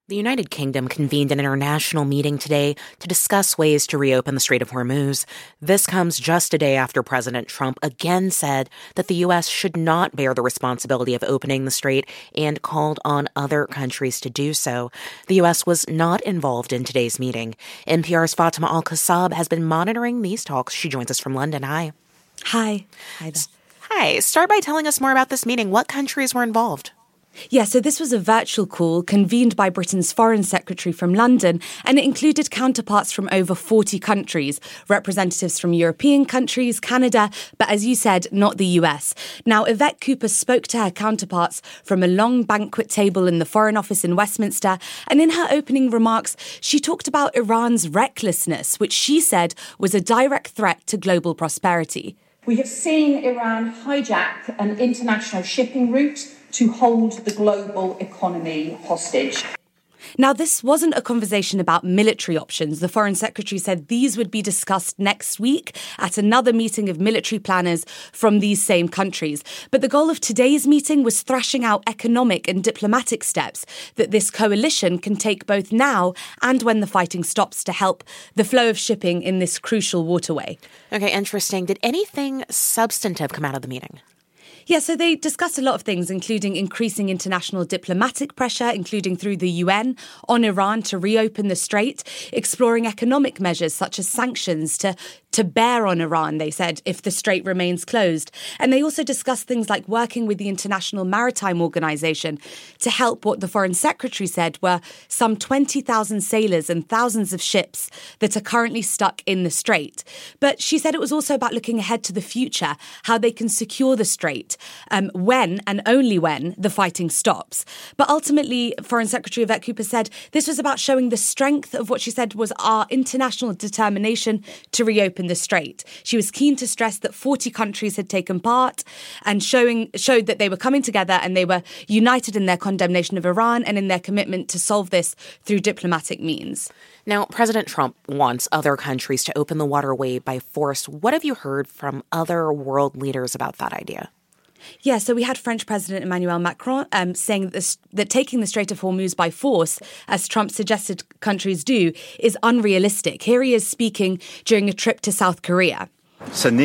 The United Kingdom convened an international meeting today to discuss ways to reopen the Strait of Hormuz. This comes just a day after President Trump again said that the U.S. should not bear the responsibility of opening the strait and called on other countries to do so. The U.S. was not involved in today's meeting. NPR's Fatima Al-Kassab has been monitoring these talks. She joins us from London. Hi. Hi. Hi there. Hi. Start by telling us more about this meeting. What countries were involved? Yeah, so this was a virtual call convened by Britain's Foreign Secretary from London, and it included counterparts from over 40 countries, representatives from European countries, Canada, but as you said, not the US. Now, Yvette Cooper spoke to her counterparts from a long banquet table in the Foreign Office in Westminster, and in her opening remarks, she talked about Iran's recklessness, which she said was a direct threat to global prosperity. We have seen Iran hijack an international shipping route to hold the global economy hostage. Now, this wasn't a conversation about military options. The Foreign Secretary said these would be discussed next week at another meeting of military planners from these same countries. But the goal of today's meeting was thrashing out economic and diplomatic steps that this coalition can take both now and when the fighting stops to help the flow of shipping in this crucial waterway. Okay, interesting. Did anything substantive come out of the meeting? Yeah, so they discussed a lot of things, including increasing international diplomatic pressure, including through the UN, on Iran to reopen the strait, exploring economic measures such as sanctions to bear on Iran, they said, if the strait remains closed. And they also discussed things like working with the International Maritime Organization to help what the Foreign Secretary said were some 20,000 sailors and thousands of ships that are currently stuck in the strait. But she said it was also about looking ahead to the future, how they can secure the strait when and only when the fighting stops. But ultimately, Foreign Secretary Yvette Cooper said this was about showing the strength of what she said was our international determination to reopen the strait. She was keen to stress that 40 countries had taken part and showed that they were coming together and they were united in their condemnation of Iran and in their commitment to solve this through diplomatic means. Now, President Trump wants other countries to open the waterway by force. What have you heard from other world leaders about that idea? Yeah, so we had French President Emmanuel Macron saying that taking the Strait of Hormuz by force, as Trump suggested countries do, is unrealistic. Here he is speaking during a trip to South Korea. And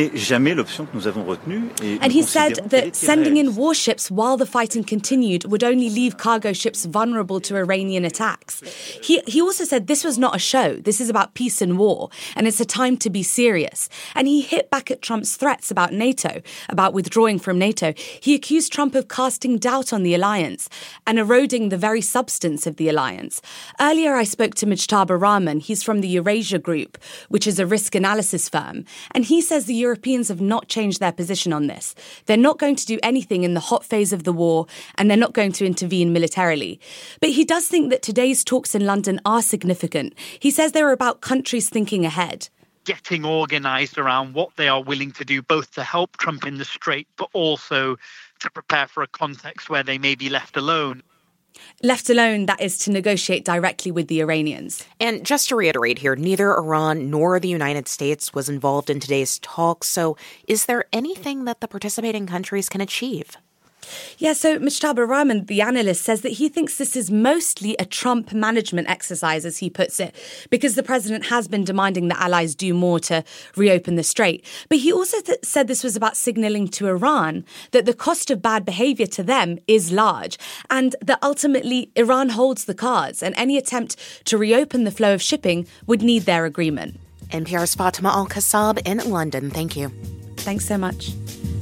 he said that sending in warships while the fighting continued would only leave cargo ships vulnerable to Iranian attacks. He also said this was not a show. This is about peace and war, and it's a time to be serious. And he hit back at Trump's threats about NATO, about withdrawing from NATO. He accused Trump of casting doubt on the alliance and eroding the very substance of the alliance. Earlier, I spoke to Mujtaba Rahman. He's from the Eurasia Group, which is a risk analysis firm, and he says the Europeans have not changed their position on this. They're not going to do anything in the hot phase of the war, and they're not going to intervene militarily. But he does think that today's talks in London are significant. He says they're about countries thinking ahead. Getting organised around what they are willing to do, both to help Trump in the strait, but also to prepare for a context where they may be left alone. Left alone, that is to negotiate directly with the Iranians. And just to reiterate here, neither Iran nor the United States was involved in today's talks. So is there anything that the participating countries can achieve? Yeah, so Mujtaba Rahman, the analyst, says that he thinks this is mostly a Trump management exercise, as he puts it, because the president has been demanding that allies do more to reopen the strait. But he also said this was about signalling to Iran that the cost of bad behaviour to them is large and that ultimately Iran holds the cards and any attempt to reopen the flow of shipping would need their agreement. NPR's Fatima Al-Kassab in London. Thank you. Thanks so much.